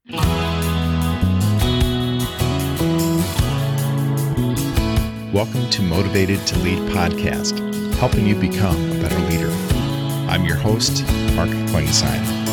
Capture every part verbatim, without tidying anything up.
Welcome to Motivated to Lead podcast, helping you become a better leader. I'm your host, Mark Klingstein.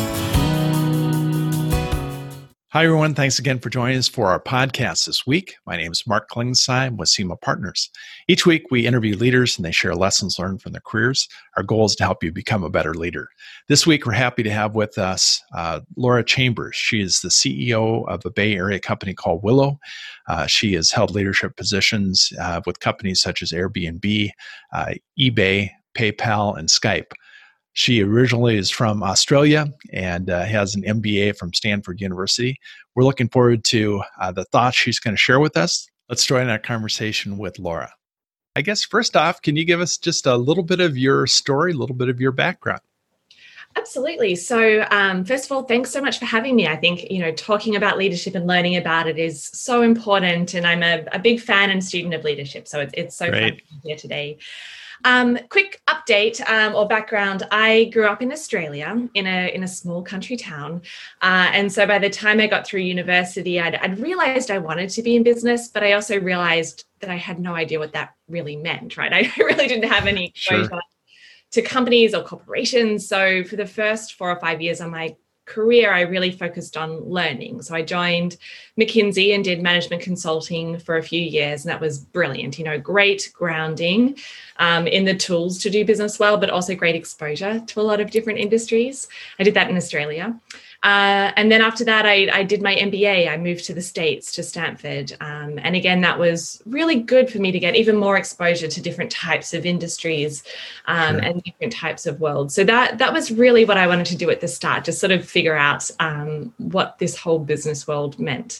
Hi, everyone. Thanks again for joining us for our podcast this week. My name is Mark Klingstein with SEMA Partners. Each week, we interview leaders and they share lessons learned from their careers. Our goal is to help you become a better leader. This week, we're happy to have with us uh, Laura Chambers. She is the C E O of a Bay Area company called Willow. Uh, she has held leadership positions uh, with companies such as Airbnb, uh, eBay, PayPal, and Skype. She originally is from Australia and uh, has an M B A from Stanford University. We're looking forward to uh, the thoughts she's going to share with us. Let's join our conversation with Laura. I guess first off, can you give us just a little bit of your story, a little bit of your background? Absolutely. So um, first of all, thanks so much for having me. I think, you know, talking about leadership and learning about it is so important. And I'm a, a big fan and student of leadership. So it's, it's so Great. fun to be here today. Um, quick update um, or background. I grew up in Australia in a in a small country town. Uh, and so by the time I got through university, I'd, I'd realized I wanted to be in business, but I also realized that I had no idea what that really meant, right? I really didn't have any exposure Sure. to companies or corporations. So for the first four or five years of my career, I really focused on learning. So I joined McKinsey and did management consulting for a few years. And that was brilliant, you know, great grounding um, in the tools to do business well, but also great exposure to a lot of different industries. I did that in Australia. Uh, and then after that, I, I did my M B A. I moved to the States, to Stanford. Um, and again, that was really good for me to get even more exposure to different types of industries um, Sure. and different types of worlds. So that that was really what I wanted to do at the start, just sort of figure out um, what this whole business world meant.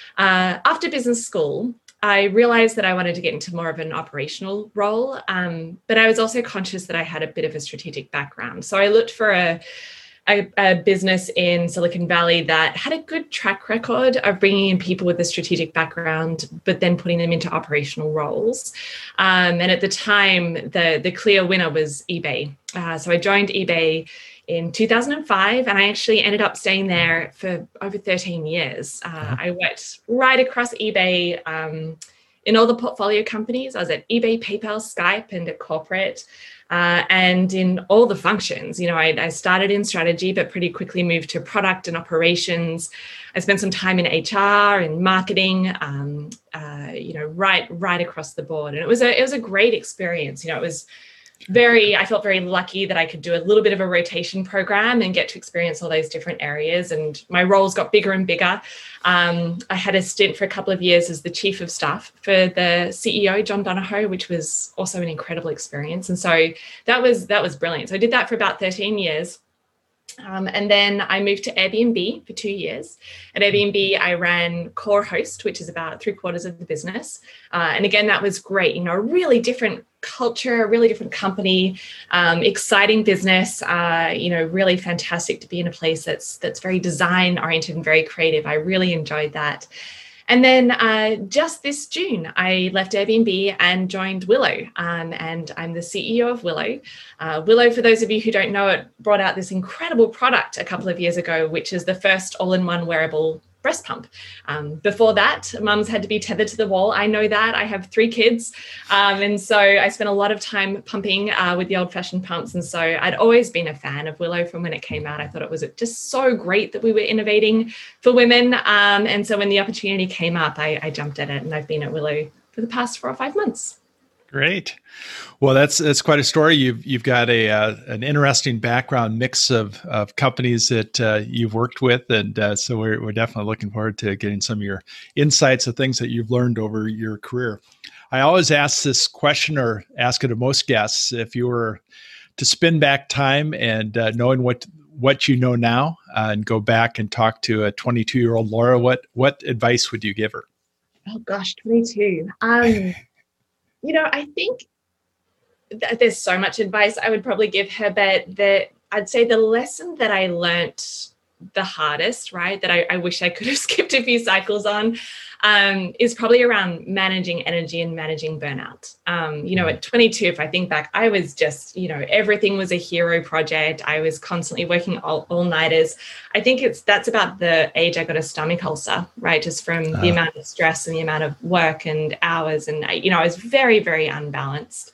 Uh, after business school, I realized that I wanted to get into more of an operational role, um, but I was also conscious that I had a bit of a strategic background. So I looked for a A, a business in Silicon Valley that had a good track record of bringing in people with a strategic background, but then putting them into operational roles. Um, and at the time, the, the clear winner was eBay. Uh, so I joined eBay in two thousand five, and I actually ended up staying there for over thirteen years. Uh, I worked right across eBay um, in all the portfolio companies. I was at eBay, PayPal, Skype, and at corporate. Uh, and in all the functions, you know, I, I started in strategy, but pretty quickly moved to product and operations. I spent some time in H R and marketing, um, uh, you know, right, right across the board. And it was a, it was a great experience. You know, it was very, I felt very lucky that I could do a little bit of a rotation program and get to experience all those different areas. And my roles got bigger and bigger. Um, I had a stint for a couple of years as the chief of staff for the C E O, John Donahoe, which was also an incredible experience. And so that was, that was brilliant. So I did that for about thirteen years. Um, and then I moved to Airbnb for two years. At Airbnb, I ran Core Host, which is about three quarters of the business. Uh, and again, that was great. You know, a really different culture, a really different company, um, exciting business. Uh, you know, really fantastic to be in a place that's that's very design oriented and very creative. I really enjoyed that. And then uh, just this June, I left Airbnb and joined Willow, um, and I'm the C E O of Willow. Uh, Willow, for those of you who don't know it, brought out this incredible product a couple of years ago, which is the first all-in-one wearable breast pump. Um, before that, mums had to be tethered to the wall. I know that. I have three kids. Um, and so I spent a lot of time pumping uh, with the old-fashioned pumps. And so I'd always been a fan of Willow from when it came out. I thought it was just so great that we were innovating for women. Um, and so when the opportunity came up, I, I jumped at it. And I've been at Willow for the past four or five months. Great. Well, that's that's quite a story. You've you've got a uh, an interesting background mix of of companies that uh, you've worked with, and uh, so we're we're definitely looking forward to getting some of your insights of things that you've learned over your career. I always ask this question, or ask it of most guests: if you were to spin back time and uh, knowing what what you know now, uh, and go back and talk to a twenty-two year old Laura, what what advice would you give her? Oh gosh, twenty-two. Um, You know, I think th- there's so much advice I would probably give her, but the I'd say the lesson that I learnt the hardest, right, that I, I wish I could have skipped a few cycles on, um, is probably around managing energy and managing burnout. Um, you know, at twenty-two, if I think back, I was just, you know, everything was a hero project. I was constantly working all, all-nighters. I think it's that's about the age I got a stomach ulcer, right, just from uh. the amount of stress and the amount of work and hours. And, you know, I was very, very unbalanced.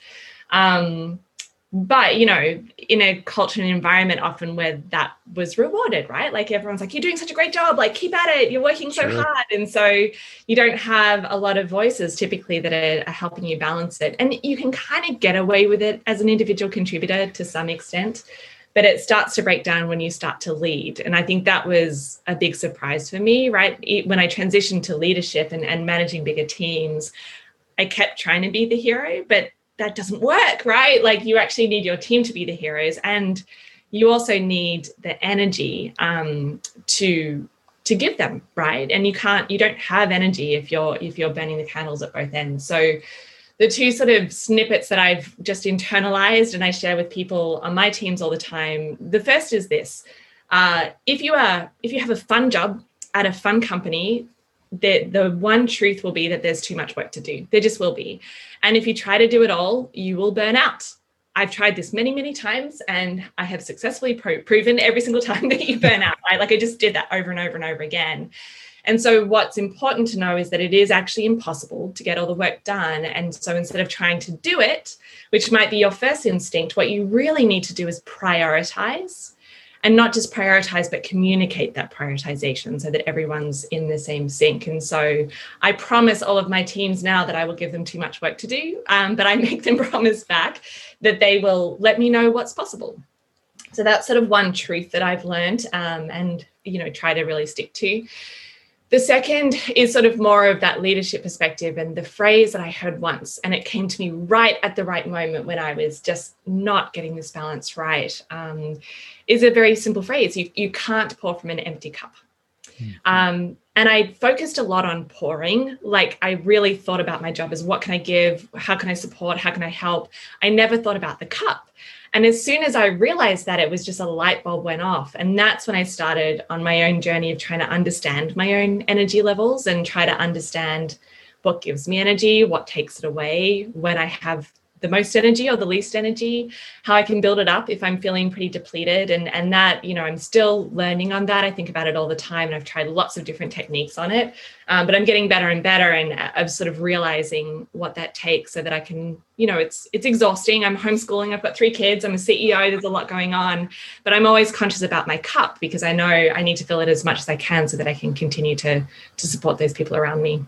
Um, But, you know, in a culture and environment often where that was rewarded, right? Like everyone's like, you're doing such a great job, like keep at it, you're working so sure. hard. And so you don't have a lot of voices typically that are, are helping you balance it. And you can kind of get away with it as an individual contributor to some extent, but it starts to break down when you start to lead. And I think that was a big surprise for me, right? When I transitioned to leadership and, and managing bigger teams, I kept trying to be the hero, but that doesn't work, right? Like you actually need your team to be the heroes, and you also need the energy um, to to give them, right? And you can't, you don't have energy if you're if you're burning the candles at both ends. So the two sort of snippets that I've just internalized and I share with people on my teams all the time. The first is this: uh, if you are if you have a fun job at a fun company, the the one truth will be that there's too much work to do. There just will be. And if you try to do it all, you will burn out. I've tried this many, many times, and I have successfully pro- proven every single time that you burn out. Right? Like I just did that over and over and over again. And so what's important to know is that it is actually impossible to get all the work done. And so instead of trying to do it, which might be your first instinct, what you really need to do is prioritize. And not just prioritize, but communicate that prioritization so that everyone's in the same sync. And so I promise all of my teams now that I will give them too much work to do, um, but I make them promise back that they will let me know what's possible. So that's sort of one truth that I've learned um, and, you know, try to really stick to. The second is sort of more of that leadership perspective, and the phrase that I heard once, and it came to me right at the right moment when I was just not getting this balance right, um, is a very simple phrase. You, you can't pour from an empty cup. Mm-hmm. Um, and I focused a lot on pouring. Like I really thought about my job as what can I give? How can I support? How can I help? I never thought about the cup. And as soon as I realized that, it was just a light bulb went off. And that's when I started on my own journey of trying to understand my own energy levels and try to understand what gives me energy, what takes it away, when I have the most energy or the least energy, how I can build it up if I'm feeling pretty depleted. And, and that, you know, I'm still learning on that. I think about it all the time, and I've tried lots of different techniques on it, um, but I'm getting better and better. And I'm sort of realizing what that takes so that I can, you know, it's, it's exhausting. I'm homeschooling. I've got three kids. I'm a C E O. There's a lot going on, but I'm always conscious about my cup because I know I need to fill it as much as I can so that I can continue to, to support those people around me.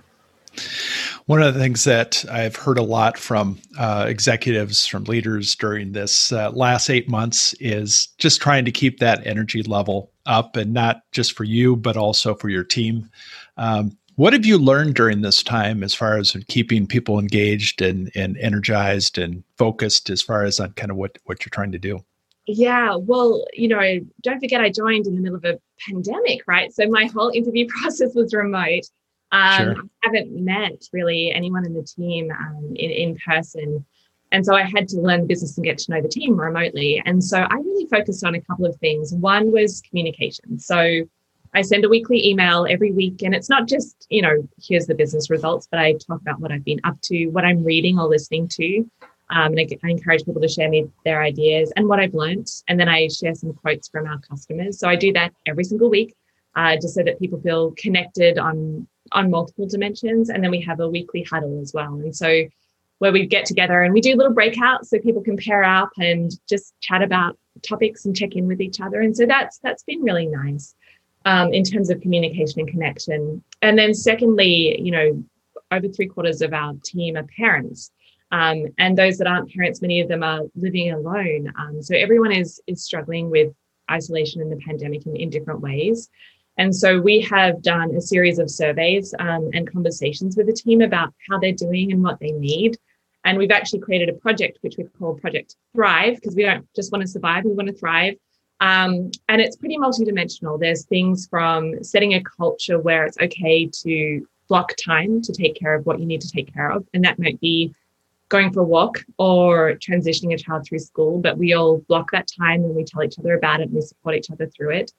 One of the things that I've heard a lot from uh, executives, from leaders during this uh, last eight months is just trying to keep that energy level up, and not just for you, but also for your team. Um, what have you learned during this time as far as keeping people engaged and, and energized and focused as far as on kind of what, what you're trying to do? Yeah, well, you know, don't forget I joined in the middle of a pandemic, right? So my whole interview process was remote. Um, sure. I haven't met really anyone in the team um, in, in person. And so I had to learn the business and get to know the team remotely. And so I really focused on a couple of things. One was communication. So I send a weekly email every week, and it's not just, you know, here's the business results, but I talk about what I've been up to, what I'm reading or listening to. Um, and I, I encourage people to share me their ideas and what I've learned. And then I share some quotes from our customers. So I do that every single week, uh, just so that people feel connected on on multiple dimensions. And then we have a weekly huddle as well. And so where we get together and we do little breakouts so people can pair up and just chat about topics and check in with each other. And so that's that's been really nice um, in terms of communication and connection. And then secondly, you know, over three quarters of our team are parents. Um, and those that aren't parents, many of them are living alone. Um, so everyone is is struggling with isolation in the pandemic in, in different ways. And so we have done a series of surveys um, and conversations with the team about how they're doing and what they need. And we've actually created a project which we call Project Thrive, because we don't just want to survive, we want to thrive. Um, and it's pretty multidimensional. There's things from setting a culture where it's okay to block time to take care of what you need to take care of. And that might be going for a walk or transitioning a child through school, but we all block that time and we tell each other about it and we support each other through it.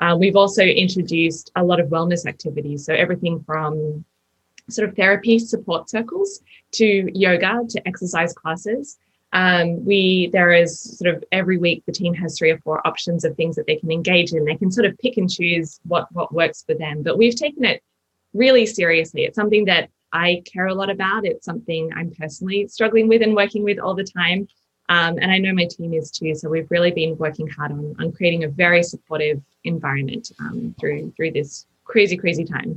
Uh, we've also introduced a lot of wellness activities. So everything from sort of therapy support circles to yoga to exercise classes. Um, we there is sort of every week the team has three or four options of things that they can engage in. They can sort of pick and choose what what works for them. But we've taken it really seriously. It's something that I care a lot about. It's something I'm personally struggling with and working with all the time. Um, and I know my team is too. So we've really been working hard on, on creating a very supportive environment um, through through this crazy, crazy time.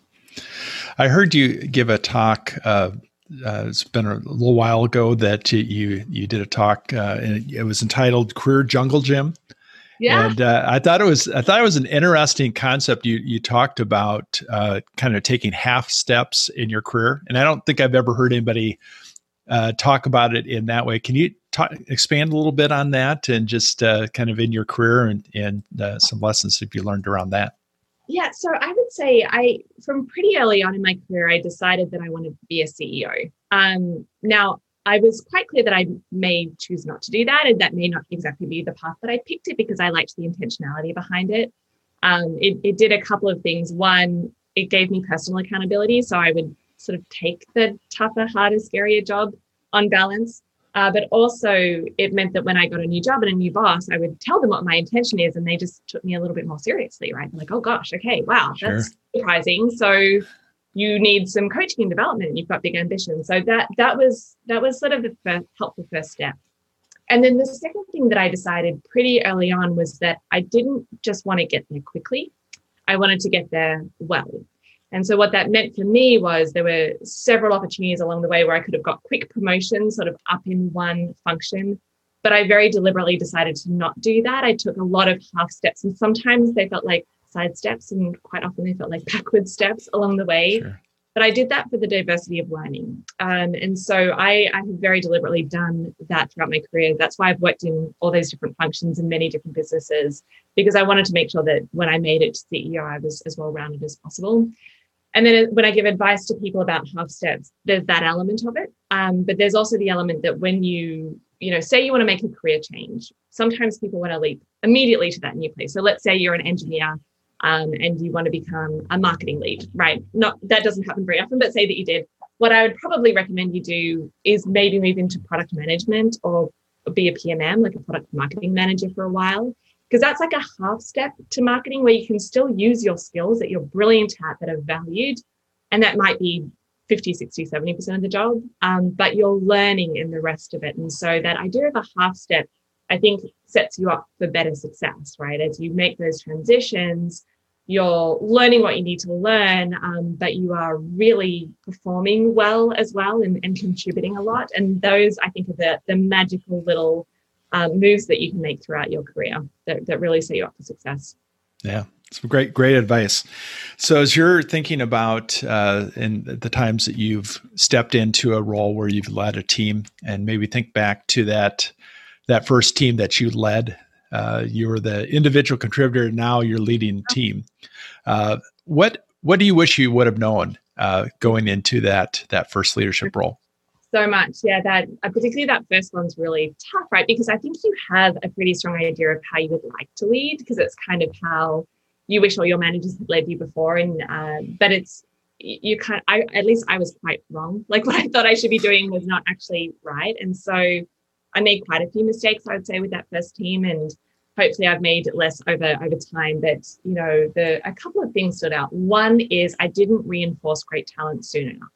I heard you give a talk. Uh, uh, it's been a little while ago that you you did a talk, uh, and it was entitled "Career Jungle Gym." Yeah, and uh, I thought it was I thought it was an interesting concept. You you talked about uh, kind of taking half steps in your career, and I don't think I've ever heard anybody uh, talk about it in that way. Can you talk, expand a little bit on that, and just uh, kind of in your career and and uh, some lessons that you learned around that? Yeah, so I would say I, from pretty early on in my career, I decided that I wanted to be a C E O. Um, now, I was quite clear that I may choose not to do that, and that may not exactly be the path, but I picked it because I liked the intentionality behind it. Um, it, it did a couple of things. One, it gave me personal accountability, so I would sort of take the tougher, harder, scarier job on balance. Uh, but also it meant that when I got a new job and a new boss, I would tell them what my intention is, and they just took me a little bit more seriously, right? Like, oh gosh, okay, wow, Sure. that's surprising. So you need some coaching and development, and you've got big ambitions. So that that was that was sort of the first helpful first step. And then the second thing that I decided pretty early on was that I didn't just want to get there quickly. I wanted to get there well. And so what that meant for me was there were several opportunities along the way where I could have got quick promotions sort of up in one function. But I very deliberately decided to not do that. I took a lot of half steps, and sometimes they felt like side steps, and quite often they felt like backward steps along the way. Sure. But I did that for the diversity of learning. Um, and so I, I have very deliberately done that throughout my career. That's why I've worked in all those different functions in many different businesses, because I wanted to make sure that when I made it to C E O, I was as well-rounded as possible. And then when I give advice to people about half steps, there's that element of it. Um, but there's also the element that when you, you know, say you want to make a career change, sometimes people want to leap immediately to that new place. So let's say you're an engineer um, and you want to become a marketing lead, right? Not that doesn't happen very often, but say that you did. What I would probably recommend you do is maybe move into product management or be a P M M, like a product marketing manager for a while. Because that's like a half step to marketing where you can still use your skills that you're brilliant at, that are valued. And that might be fifty, sixty, seventy percent of the job, um, but you're learning in the rest of it. And so that idea of a half step, I think, sets you up for better success, right? As you make those transitions, you're learning what you need to learn, um, but you are really performing well as well and, and contributing a lot. And those, I think, are the, the magical little Um, moves that you can make throughout your career that, that really set you up for success. Yeah, it's great, great advice. So as you're thinking about uh, in the times that you've stepped into a role where you've led a team, and maybe think back to that that first team that you led, uh, you were the individual contributor, now you're leading a team. Uh, what what do you wish you would have known uh, going into that that first leadership role? So much. Yeah, that uh, particularly that first one's really tough, right? Because I think you have a pretty strong idea of how you would like to lead, because it's kind of how you wish all your managers had led you before. And uh, but it's you kind of, I at least I was quite wrong. Like what I thought I should be doing was not actually right. And so I made quite a few mistakes, I would say, with that first team, and hopefully I've made less over over time. But you know, the a couple of things stood out. One is I didn't reinforce great talent soon enough.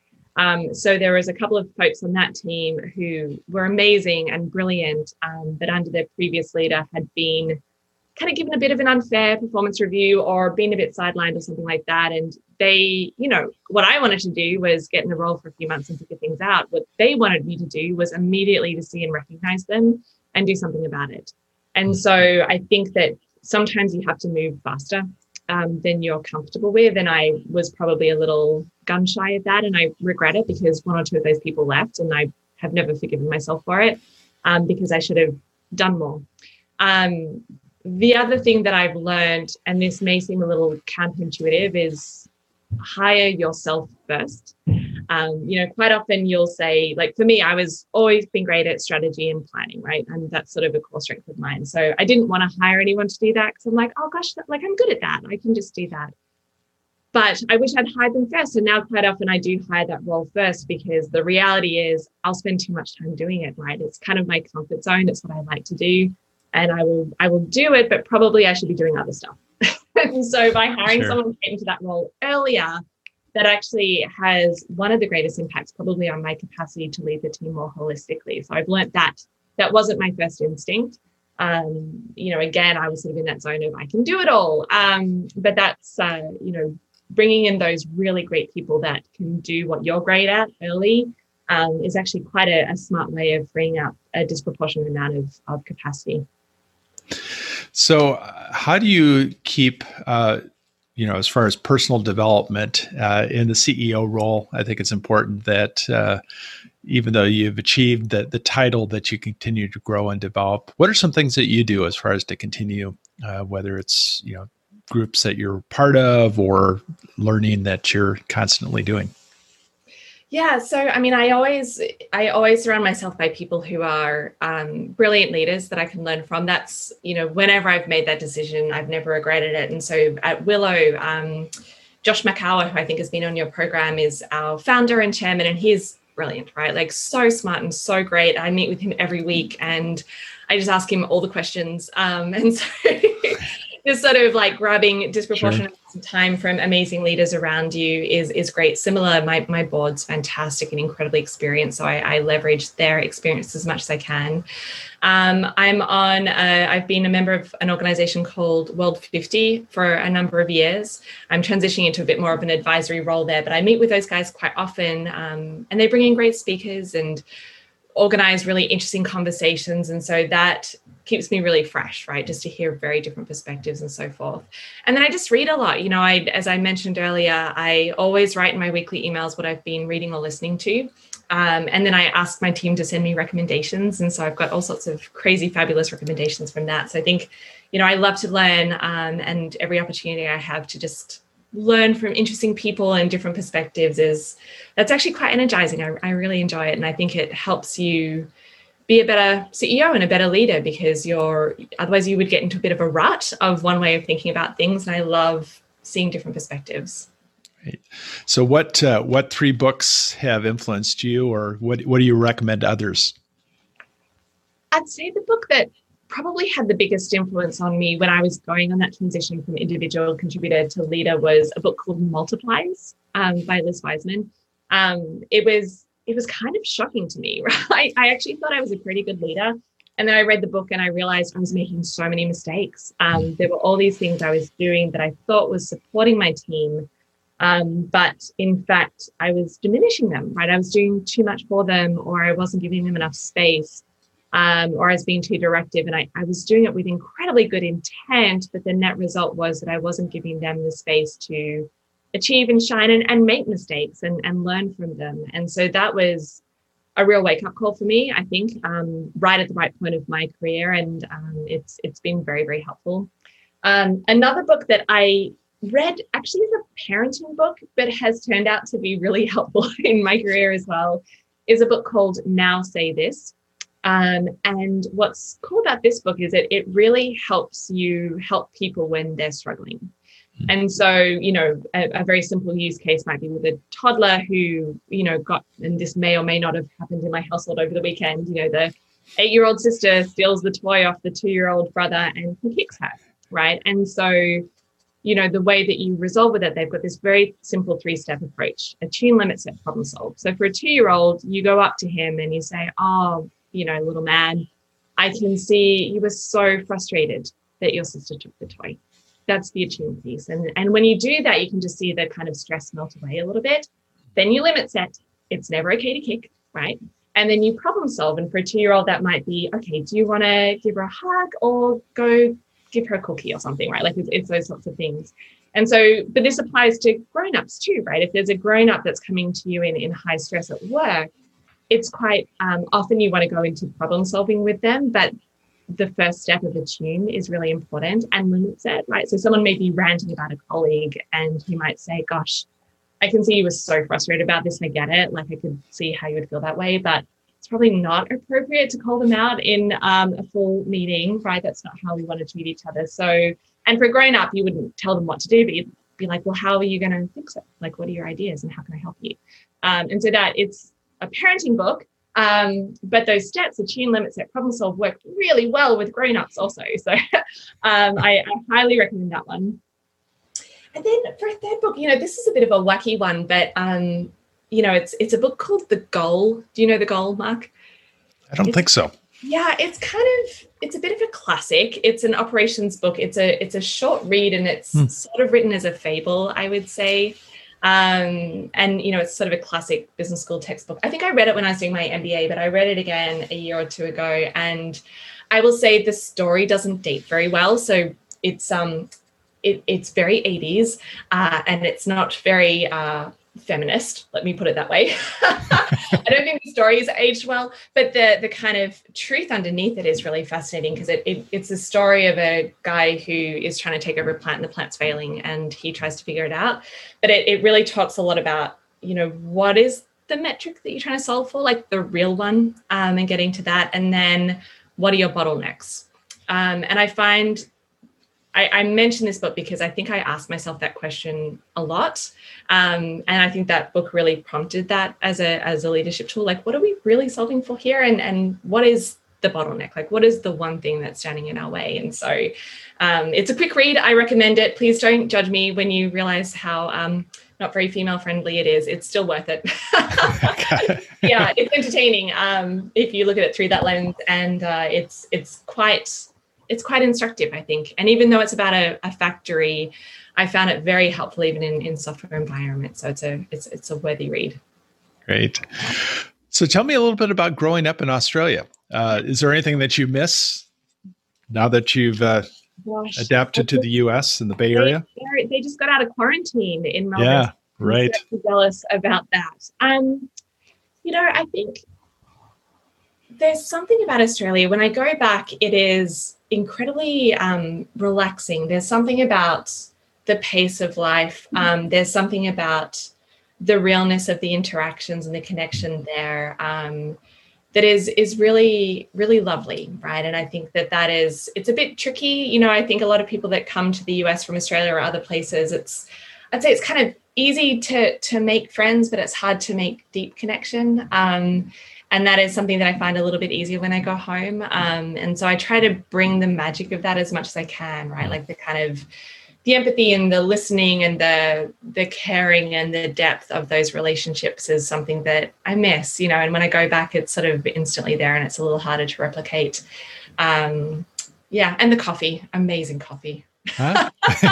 Um, so there was a couple of folks on that team who were amazing and brilliant, um, but under their previous leader had been kind of given a bit of an unfair performance review or been a bit sidelined or something like that. And they, you know, what I wanted to do was get in the role for a few months and figure things out. What they wanted me to do was immediately to see and recognize them and do something about it. And so I think that sometimes you have to move faster um, than you're comfortable with. And I was probably a little gun shy of that, and I regret it because one or two of those people left, and I have never forgiven myself for it um, because I should have done more. Um, the other thing that I've learned, and this may seem a little counterintuitive, is hire yourself first. Um, you know, quite often you'll say, like for me, I was always been great at strategy and planning, right? And that's sort of a core strength of mine. So I didn't want to hire anyone to do that because I'm like, oh gosh, that, like I'm good at that. I can just do that. But I wish I'd hired them first. And now quite often I do hire that role first because the reality is I'll spend too much time doing it, right? It's kind of my comfort zone. It's what I like to do. And I will I will do it, but probably I should be doing other stuff. And so by hiring Sure. someone to get into that role earlier, that actually has one of the greatest impacts probably on my capacity to lead the team more holistically. So I've learned that that wasn't my first instinct. Um, you know, again, I was sort of in that zone of I can do it all. Um, but that's, uh, you know, bringing in those really great people that can do what you're great at early um, is actually quite a, a smart way of freeing up a disproportionate amount of, of capacity. So uh, how do you keep, uh, you know, as far as personal development uh, in the C E O role? I think it's important that uh, even though you've achieved the, the title, that you continue to grow and develop. What are some things that you do as far as to continue, uh, whether it's, you know, groups that you're part of or learning that you're constantly doing? Yeah, so I mean, I always, I always surround myself by people who are um, brilliant leaders that I can learn from. That's, you know, whenever I've made that decision, I've never regretted it. And so at Willow, um, Josh Makawa, who I think has been on your program, is our founder and chairman, and he's brilliant, right? Like so smart and so great. I meet with him every week, and I just ask him all the questions. Um, and so. Just sort of like grabbing disproportionate sure. amounts of time from amazing leaders around you is is great. Similar, my my board's fantastic and incredibly experienced, so I, I leverage their experience as much as I can. Um, I'm on. A, I've been a member of an organization called World fifty for a number of years. I'm transitioning into a bit more of an advisory role there, but I meet with those guys quite often, um, and they bring in great speakers and organize really interesting conversations, and so that keeps me really fresh, right? Just to hear very different perspectives and so forth. And then I just read a lot. You know, I, as I mentioned earlier, I always write in my weekly emails what I've been reading or listening to. Um, and then I ask my team to send me recommendations. And so I've got all sorts of crazy, fabulous recommendations from that. So I think, you know, I love to learn um, and every opportunity I have to just learn from interesting people and different perspectives is, that's actually quite energizing. I, I really enjoy it. And I think it helps you be a better C E O and a better leader, because you're, otherwise you would get into a bit of a rut of one way of thinking about things. And I love seeing different perspectives. Right. So what, uh, what three books have influenced you, or what, what do you recommend to others? I'd say the book that probably had the biggest influence on me when I was going on that transition from individual contributor to leader was a book called Multiplies um, by Liz Wiseman. Um, it was, it was kind of shocking to me, right? I actually thought I was a pretty good leader. And then I read the book and I realized I was making so many mistakes. Um, there were all these things I was doing that I thought was supporting my team. Um, but in fact, I was diminishing them, right? I was doing too much for them, or I wasn't giving them enough space, um, or I was being too directive. And I, I was doing it with incredibly good intent, but the net result was that I wasn't giving them the space to achieve and shine and, and make mistakes and, and learn from them. And so that was a real wake-up call for me, I think, um, right at the right point of my career. And um, it's it's been very, very helpful. Um, another book that I read actually is a parenting book, but has turned out to be really helpful in my career as well, is a book called Now Say This. Um, and what's cool about this book is that it really helps you help people when they're struggling. And so, you know, a, a very simple use case might be with a toddler who, you know, got, and this may or may not have happened in my household over the weekend, you know, the eight-year-old sister steals the toy off the two-year-old brother and he kicks her, right? And so, you know, the way that you resolve with it, they've got this very simple three-step approach: attune, limit, set, problem solve. So for a two-year-old, you go up to him and you say, oh, you know, little man, I can see you were so frustrated that your sister took the toy. That's the attune piece. And, and when you do that, you can just see the kind of stress melt away a little bit. Then you limit set. It's never okay to kick, right? And then you problem solve. And for a two-year-old, that might be, okay, do you want to give her a hug or go give her a cookie or something, right? Like it's, it's those sorts of things. And so, but this applies to grown-ups too, right? If there's a grown-up that's coming to you in, in high stress at work, it's quite um, often you want to go into problem solving with them, but the first step of attune is really important, and limit set, right? So someone may be ranting about a colleague and he might say, gosh, I can see you were so frustrated about this, and I get it. Like, I could see how you would feel that way, but it's probably not appropriate to call them out in um, a full meeting, right? That's not how we want to treat each other. So, and for a grown up, you wouldn't tell them what to do, but you'd be like, well, how are you going to fix it? Like, what are your ideas and how can I help you? Um, and so that it's a parenting book, um, but those steps, attune, limit, set, problem solve, work really well with grown-ups also. So um, I, I highly recommend that one. And then for a third book, you know, this is a bit of a wacky one, but, um, you know, it's it's a book called The Goal. Do you know The Goal, Mark? I don't it's, think so. Yeah, it's kind of, it's a bit of a classic. It's an operations book. It's a it's a short read, and it's hmm. sort of written as a fable, I would say. Um, and, you know, it's sort of a classic business school textbook. I think I read it when I was doing my M B A, but I read it again a year or two ago. And I will say the story doesn't date very well. So it's um. It, it's very eighties, uh, and it's not very uh, feminist, let me put it that way. I don't think the story is aged well, but the the kind of truth underneath it is really fascinating, because it, it it's a story of a guy who is trying to take over a plant and the plant's failing, and he tries to figure it out. But it, it really talks a lot about, you know, what is the metric that you're trying to solve for, like the real one, um, and getting to that. And then what are your bottlenecks? Um, and I find I, I mention this book because I think I asked myself that question a lot. Um, and I think that book really prompted that as a as a leadership tool. Like, what are we really solving for here? And, and what is the bottleneck? Like, what is the one thing that's standing in our way? And so um, it's a quick read. I recommend it. Please don't judge me when you realize how um, not very female friendly it is. It's still worth it. Yeah, it's entertaining um, if you look at it through that lens. And uh, it's it's quite... it's quite instructive, I think. And even though it's about a, a factory, I found it very helpful even in, in software environments. So it's a it's it's a worthy read. Great. So tell me a little bit about growing up in Australia. Uh, is there anything that you miss now that you've uh, Gosh, adapted to the U S and the Bay Area? They, they just got out of quarantine in Melbourne. Yeah, right. I'm so jealous about that. Um, you know, I think there's something about Australia. When I go back, it is incredibly um, relaxing. There's something about the pace of life. Um, there's something about the realness of the interactions and the connection there um, that is is really, really lovely, right? And I think that that is, it's a bit tricky. You know, I think a lot of people that come to the U S from Australia or other places, it's, I'd say it's kind of easy to to make friends, but it's hard to make deep connection. Um, And that is something that I find a little bit easier when I go home. Um, and so I try to bring the magic of that as much as I can, right? Like the kind of the empathy and the listening and the the caring and the depth of those relationships is something that I miss, you know, and when I go back, it's sort of instantly there and it's a little harder to replicate. Um, yeah. And the coffee, amazing coffee. Huh?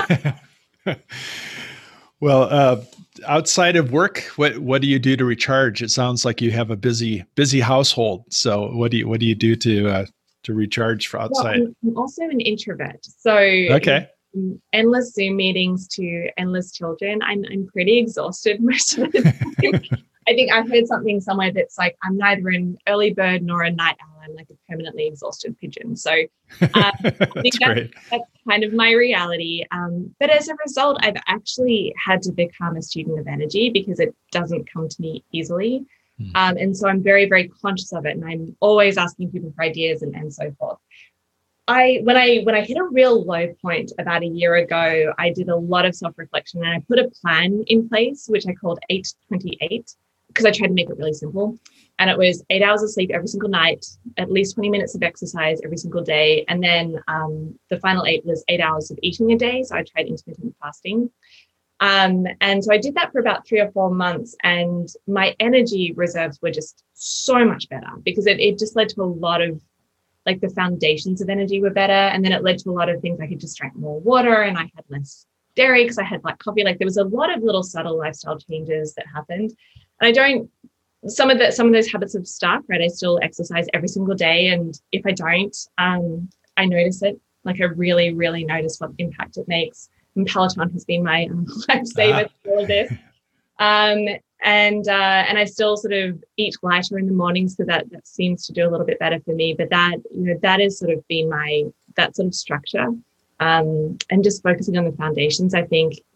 Well, uh, outside of work, what what do you do to recharge? It sounds like you have a busy busy household. So what do you what do you do to uh, to recharge for outside? Well, I'm also an introvert, so okay, endless Zoom meetings to endless children. I'm I'm pretty exhausted most of the time. I think I heard something somewhere that's like I'm neither an early bird nor a night owl. I'm like a permanently exhausted pigeon. So um, I think that's, that's kind of my reality. Um, but as a result, I've actually had to become a student of energy because it doesn't come to me easily. Mm. Um, and so I'm very, very conscious of it. And I'm always asking people for ideas and, and so forth. I when I when I hit a real low point about a year ago, I did a lot of self-reflection and I put a plan in place, which I called eight twenty-eight. Because I tried to make it really simple. And it was eight hours of sleep every single night, at least twenty minutes of exercise every single day. And then um, the final eight was eight hours of eating a day. So I tried intermittent fasting. Um, and so I did that for about three or four months. And my energy reserves were just so much better because it, it just led to a lot of, like the foundations of energy were better. And then it led to a lot of things. I could just drink more water and I had less dairy because I had black coffee. Like there was a lot of little subtle lifestyle changes that happened. And I don't, some of the, some of those habits have stuck, right? I still exercise every single day. And if I don't, um, I notice it. Like I really, really notice what impact it makes. And Peloton has been my um, lifesaver ah. for all of this. Um, and, uh, and I still sort of eat lighter in the mornings because that, that seems to do a little bit better for me. But that, you know, that has sort of been my, that sort of structure. Um, and just focusing on the foundations, I think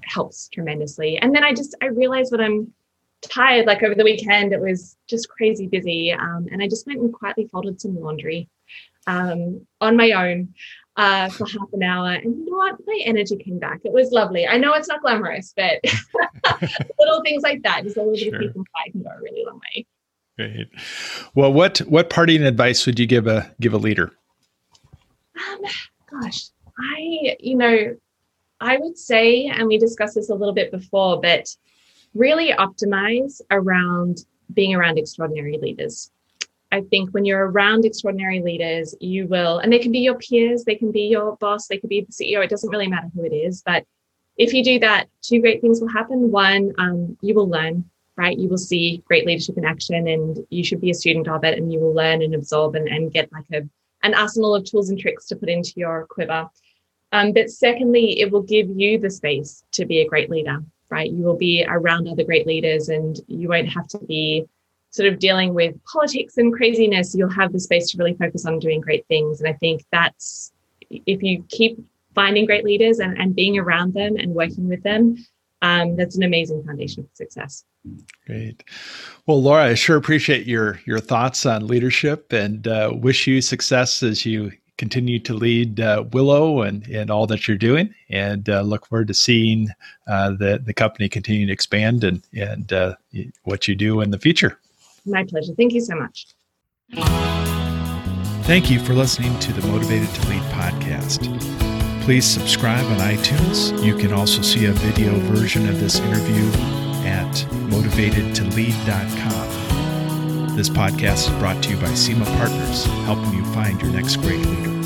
helps tremendously. And then I just, I realized when I'm tired, like over the weekend, it was just crazy busy. Um, and I just went and quietly folded some laundry um, on my own uh, for half an hour. And you know what? My energy came back. It was lovely. I know it's not glamorous, but little things like that, just a little Sure. bit of peace and quiet can go a really long way. Great. Well, what what parting advice would you give a give a leader? Um, gosh, I, you know, I would say, and we discussed this a little bit before, but really optimize around being around extraordinary leaders. I think when you're around extraordinary leaders, you will, and they can be your peers, they can be your boss, they could be the C E O, it doesn't really matter who it is. But if you do that, two great things will happen. One, um, you will learn, right? You will see great leadership in action, and you should be a student of it, and you will learn and absorb and, and get like a an arsenal of tools and tricks to put into your quiver. Um, but secondly, it will give you the space to be a great leader, right? You will be around other great leaders, and you won't have to be sort of dealing with politics and craziness. You'll have the space to really focus on doing great things. And I think that's, if you keep finding great leaders and, and being around them and working with them, um, that's an amazing foundation for success. Great. Well, Laura, I sure appreciate your your thoughts on leadership, and uh, wish you success as you continue to lead uh, Willow and, and all that you're doing, and uh, look forward to seeing uh, the, the company continue to expand and, and uh, what you do in the future. My pleasure. Thank you so much. Thank you for listening to the Motivated to Lead podcast. Please subscribe on iTunes. You can also see a video version of this interview at motivated to lead dot com. This podcast is brought to you by SEMA Partners, helping you find your next great leader.